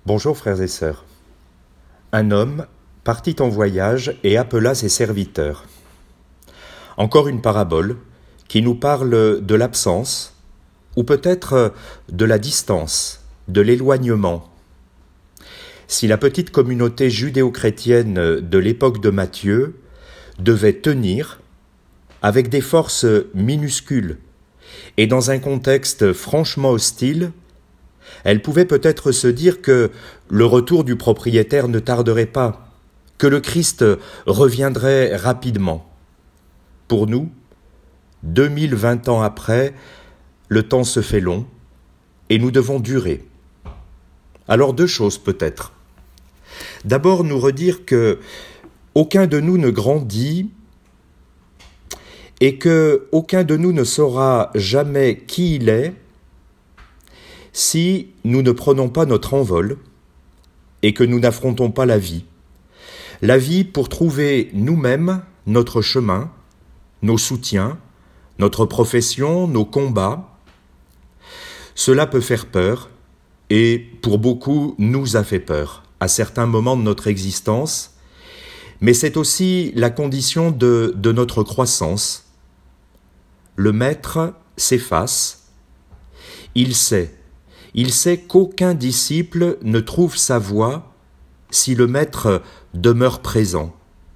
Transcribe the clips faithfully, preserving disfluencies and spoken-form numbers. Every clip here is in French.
Bonjour frères et sœurs. Un homme partit en voyage et appela ses serviteurs. Encore une parabole qui nous parle de l'absence, ou peut-être de la distance, de l'éloignement. Si la petite communauté judéo-chrétienne de l'époque de Matthieu devait tenir avec des forces minuscules et dans un contexte franchement hostile, elle pouvait peut-être se dire que le retour du propriétaire ne tarderait pas, que le Christ reviendrait rapidement. Pour nous, deux mille vingt ans après, le temps se fait long et nous devons durer. Alors deux choses peut-être. D'abord nous redire que aucun de nous ne grandit et que aucun de nous ne saura jamais qui il est si nous ne prenons pas notre envol et que nous n'affrontons pas la vie. La vie pour trouver nous-mêmes notre chemin, nos soutiens, notre profession, nos combats. Cela peut faire peur et pour beaucoup nous a fait peur à certains moments de notre existence, mais c'est aussi la condition de, de notre croissance. Le maître s'efface, il sait, il sait qu'aucun disciple ne trouve sa voie si le maître demeure présent.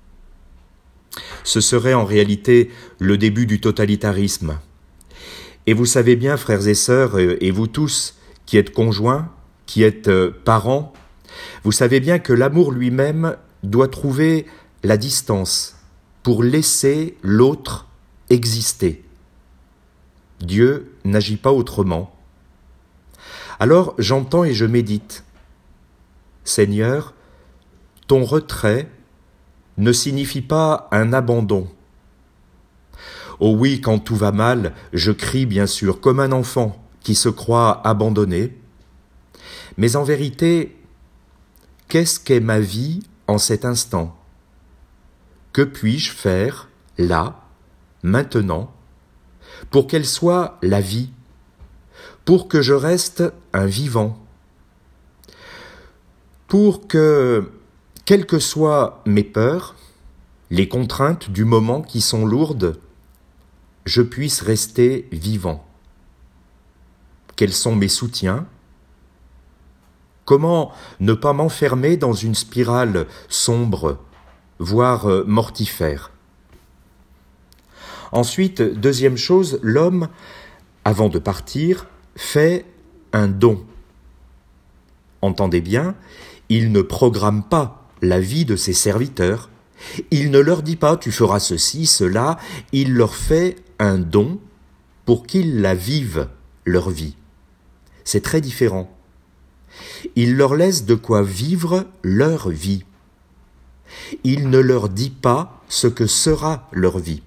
Ce serait en réalité le début du totalitarisme. Et vous savez bien, frères et sœurs, et vous tous qui êtes conjoints, qui êtes parents, vous savez bien que l'amour lui-même doit trouver la distance pour laisser l'autre exister. Dieu n'agit pas autrement. Alors j'entends et je médite. Seigneur, ton retrait ne signifie pas un abandon. Oh oui, quand tout va mal, je crie bien sûr comme un enfant qui se croit abandonné. Mais en vérité, qu'est-ce qu'est ma vie en cet instant ? Que puis-je faire, là, maintenant, pour qu'elle soit la vie ? Pour que je reste un vivant, pour que, quelles que soient mes peurs, les contraintes du moment qui sont lourdes, je puisse rester vivant. Quels sont mes soutiens ? Comment ne pas m'enfermer dans une spirale sombre, voire mortifère ? Ensuite, deuxième chose, l'homme, avant de partir, fait un don. Entendez bien, il ne programme pas la vie de ses serviteurs, il ne leur dit pas « tu feras ceci, cela », il leur fait un don pour qu'ils la vivent, leur vie. C'est très différent. Il leur laisse de quoi vivre leur vie. Il ne leur dit pas ce que sera leur vie.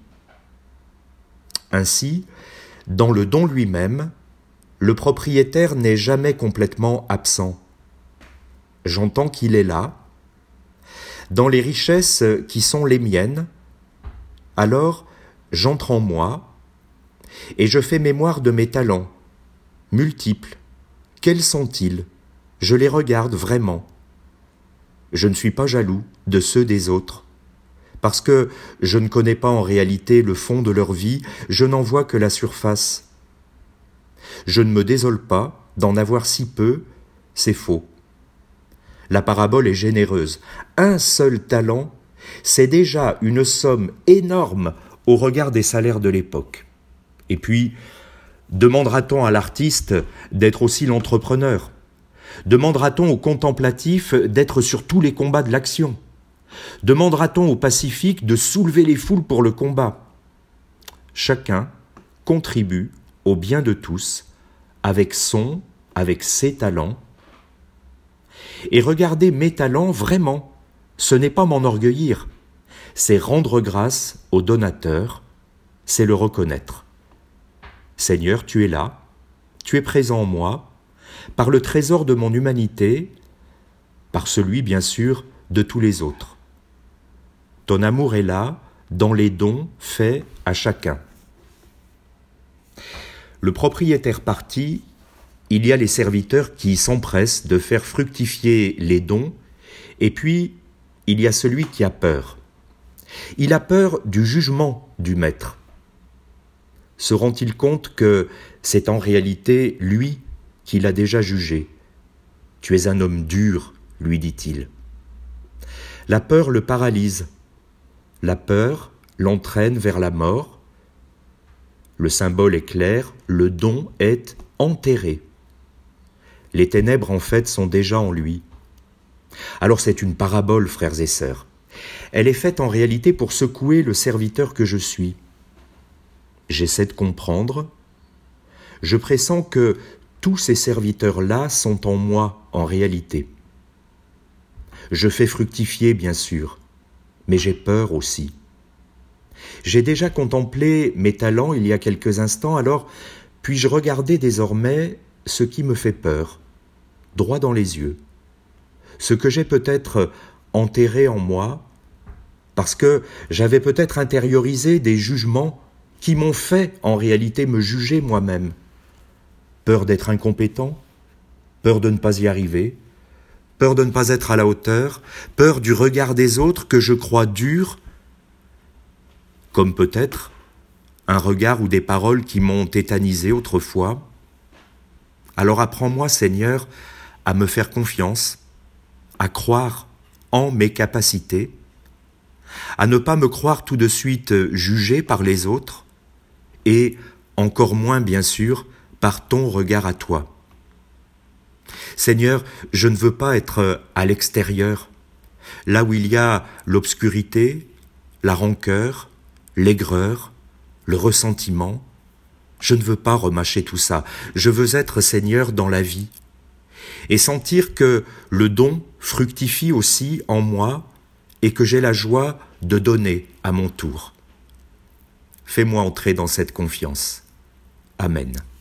Ainsi, dans le don lui-même, le propriétaire n'est jamais complètement absent. J'entends qu'il est là, dans les richesses qui sont les miennes, alors j'entre en moi et je fais mémoire de mes talents, multiples. Quels sont-ils ? Je les regarde vraiment. Je ne suis pas jaloux de ceux des autres, parce que je ne connais pas en réalité le fond de leur vie, je n'en vois que la surface. Je ne me désole pas d'en avoir si peu, c'est faux. La parabole est généreuse. Un seul talent, c'est déjà une somme énorme au regard des salaires de l'époque. Et puis, demandera-t-on à l'artiste d'être aussi l'entrepreneur ? Demandera-t-on au contemplatif d'être sur tous les combats de l'action ? Demandera-t-on au pacifique de soulever les foules pour le combat ? Chacun contribue au bien de tous, avec son, avec ses talents. Et regarder mes talents vraiment, ce n'est pas m'enorgueillir, c'est rendre grâce au donateur, c'est le reconnaître. Seigneur, tu es là, tu es présent en moi, par le trésor de mon humanité, par celui, bien sûr, de tous les autres. Ton amour est là, dans les dons faits à chacun. Le propriétaire parti il y a les serviteurs qui s'empressent de faire fructifier les dons, et puis il y a celui qui a peur. Il a peur du jugement du maître. Se rend-il compte que c'est en réalité lui qui l'a déjà jugé? « Tu es un homme dur », lui dit-il. La peur le paralyse. La peur l'entraîne vers la mort. Le symbole est clair, le don est enterré. Les ténèbres, en fait, sont déjà en lui. Alors c'est une parabole, frères et sœurs. Elle est faite en réalité pour secouer le serviteur que je suis. J'essaie de comprendre. Je pressens que tous ces serviteurs-là sont en moi en réalité. Je fais fructifier, bien sûr, mais j'ai peur aussi. J'ai déjà contemplé mes talents il y a quelques instants, alors puis-je regarder désormais ce qui me fait peur, droit dans les yeux, ce que j'ai peut-être enterré en moi, parce que j'avais peut-être intériorisé des jugements qui m'ont fait en réalité me juger moi-même. Peur d'être incompétent, peur de ne pas y arriver, peur de ne pas être à la hauteur, peur du regard des autres que je crois dur, comme peut-être un regard ou des paroles qui m'ont tétanisé autrefois. Alors apprends-moi, Seigneur, à me faire confiance, à croire en mes capacités, à ne pas me croire tout de suite jugé par les autres, et encore moins, bien sûr, par ton regard à toi. Seigneur, je ne veux pas être à l'extérieur, là où il y a l'obscurité, la rancœur, l'aigreur, le ressentiment. Je ne veux pas remâcher tout ça. Je veux être, Seigneur, dans la vie et sentir que le don fructifie aussi en moi et que j'ai la joie de donner à mon tour. Fais-moi entrer dans cette confiance. Amen.